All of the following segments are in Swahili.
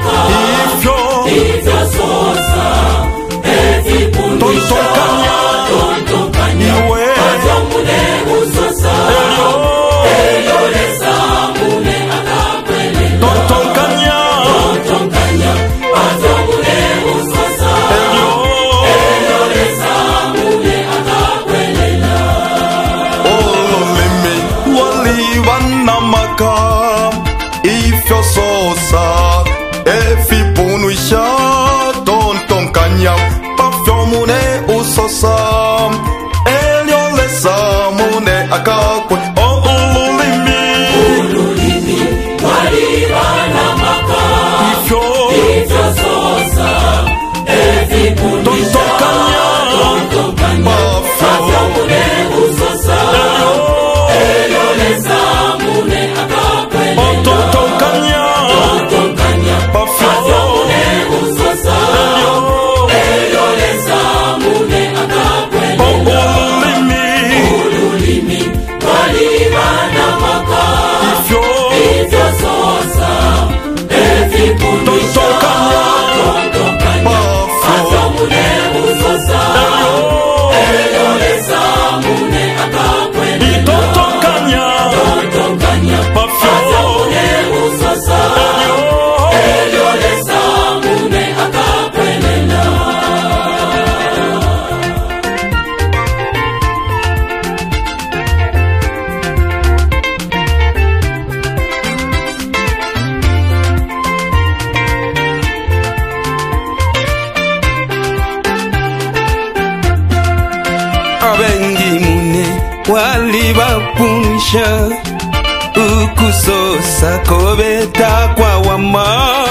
ukusosa kobeta kwa wama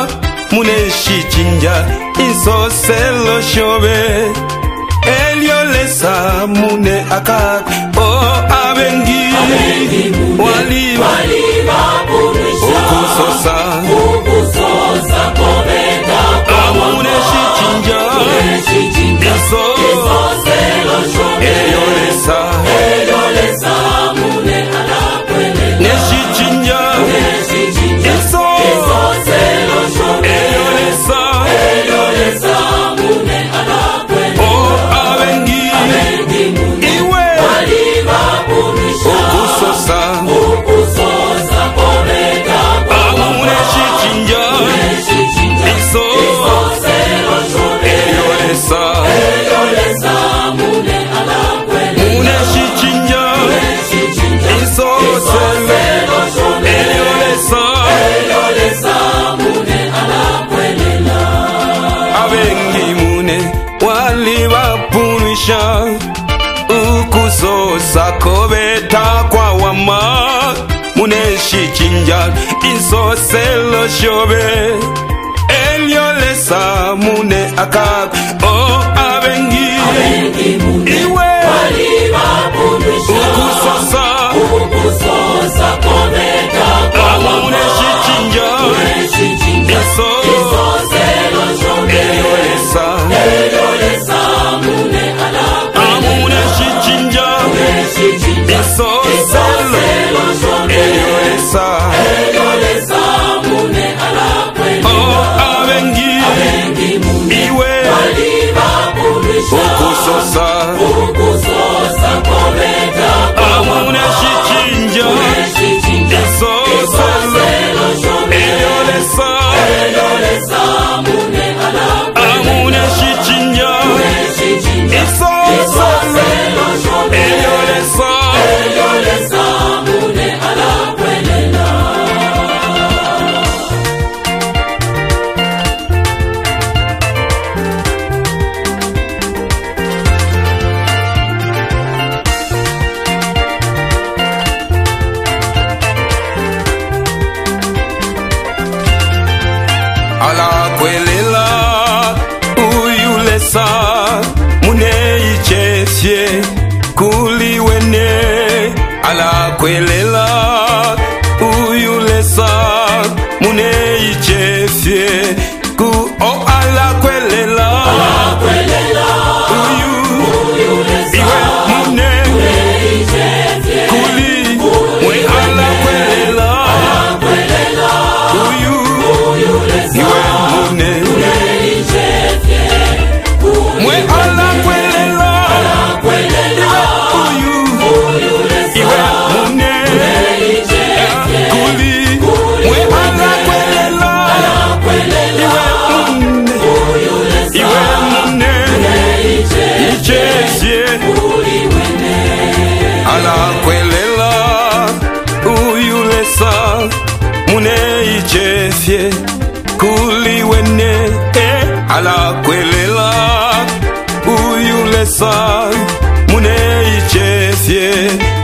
muneshi chinja insoselo shobe eliolesa mune aka o abengi waliba ukusosa kobeta kwa muneshi chinja insoselo shobe eliolesa mune aka ukusosa kobeta kwa wama muneshi chinja insoselo shobe eliolesa mune aka o abengi iwe ukusosa kobeta kwa muneshi chinja insoselo shobe eliolesa mune ala ukusosa kobeta amune shichinja insoselo eliolesa mune ala amune shichinja insoselo eliolesa mune ala kwelela uyulesa mune ichefye kuliwene ala kwelela uyulesa mune ichefye ku o ala kwelela uyulesa iwe mune ichefye kuli mwe ala kwelela uyulesa iwe ichefye kuliwene ala kwelela uyulesa mune ichefye